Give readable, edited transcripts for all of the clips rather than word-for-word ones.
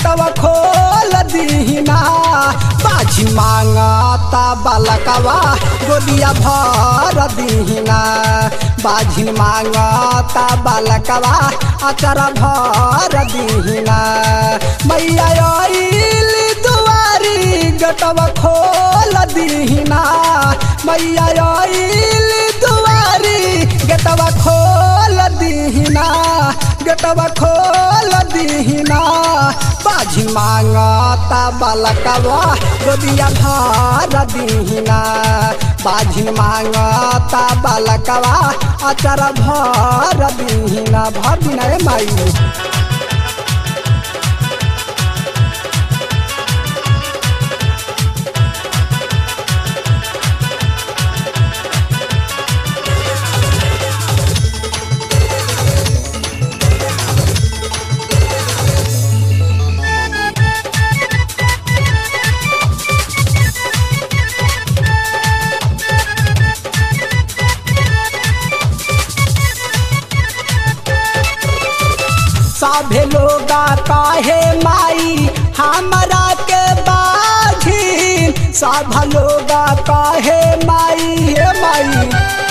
गेटवा खोल दीना। बाझी मांगता बालकवा गोदिया भर दीना। बाझी मांगता बालकवा अचरा भर दीना। मैया आइली दुआरी गेटवा खोल दीना। मैया आइली दुआरी गेटवा खोल दीना। गेटवा खोल दीना। बाझी मांगता बालकवा गोदिया भर दीना। बाझी मांगता बालकवा अचरा भर दीना। भर दीना रे माई। सभे लोगा काहे माई हमरा के बाझी। सब लोगा काहे माई हे माई।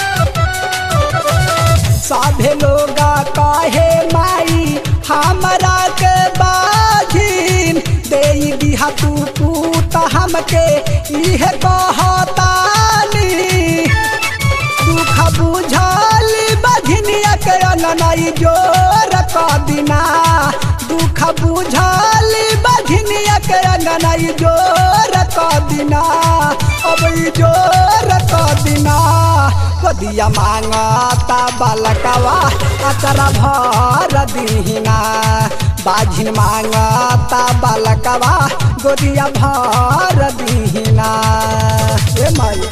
सभे लोगा काहे माई हमरा के बाझी। दे दिहा तू पूत हमके इहे कहतानी। दुख बुझाली बझनिया के अननाई जोर कदिना। दुख बुझाली बझनिया के अननाई जोर कदिना। अब जोर कदिना। गोदिया मांगता बालकवा अचरा भर दीना। बाझिन मांगता बालकवा गोदिया भर दीना। ए माई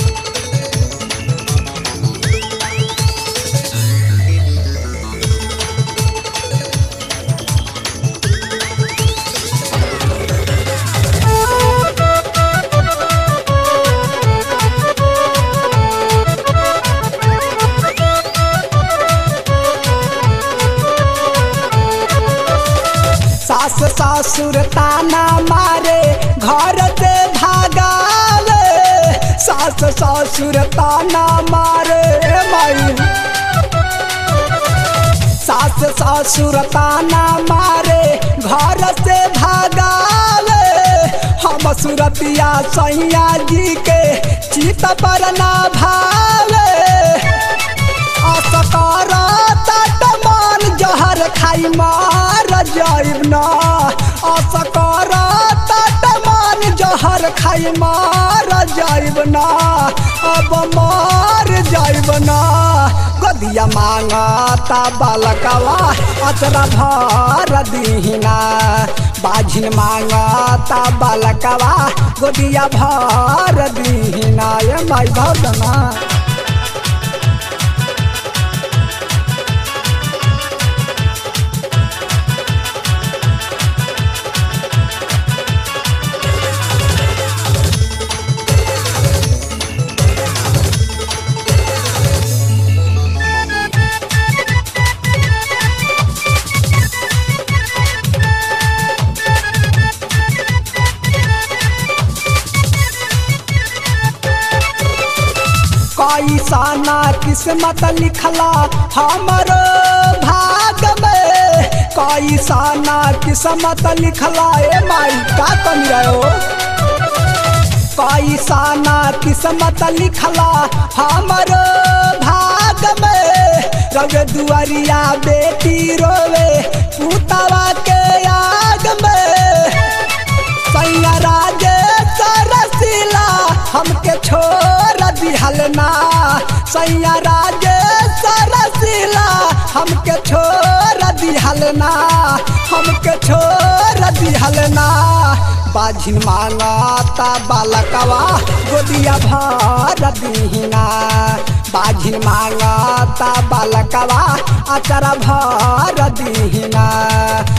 सास ससुर ताना मारे घर से भागावे। सास ससुर ताना मारे माई। सास ससुर ताना मारे घर से भागावे। हम सुरतिया सैया जी के चित पर ना भावे। असकारा तटमान जहर खाई मार जाइब ना। असकारा तटमान जहर खाई मार जाइब ना। अब मार जाइब ना। गोदिया मांगता बालकवा अचरा भर दीना। बाझिन मांगता बालकवा गोदिया भर दीना। ये माई भर देना। कैसाना किस्मत लिखला हमरो भाग में। कैसाना किस्मत लिखला ए माई का कमी रहो। कैसाना किस्मत लिखला हमरो भाग में। रवे दुआरिया बेटी रोवे पुतवा के आग में। सैया राजे सरसिला हमके छोड़ दिहलना। सैया राजे सरसिला हमके छोड़ दिहलना। हमके छोड़ दिहलना। बाझिन मांगता बालकवा गोदिया भर दीना। बाझिन मांगता बालकवा अचरा भर दीना।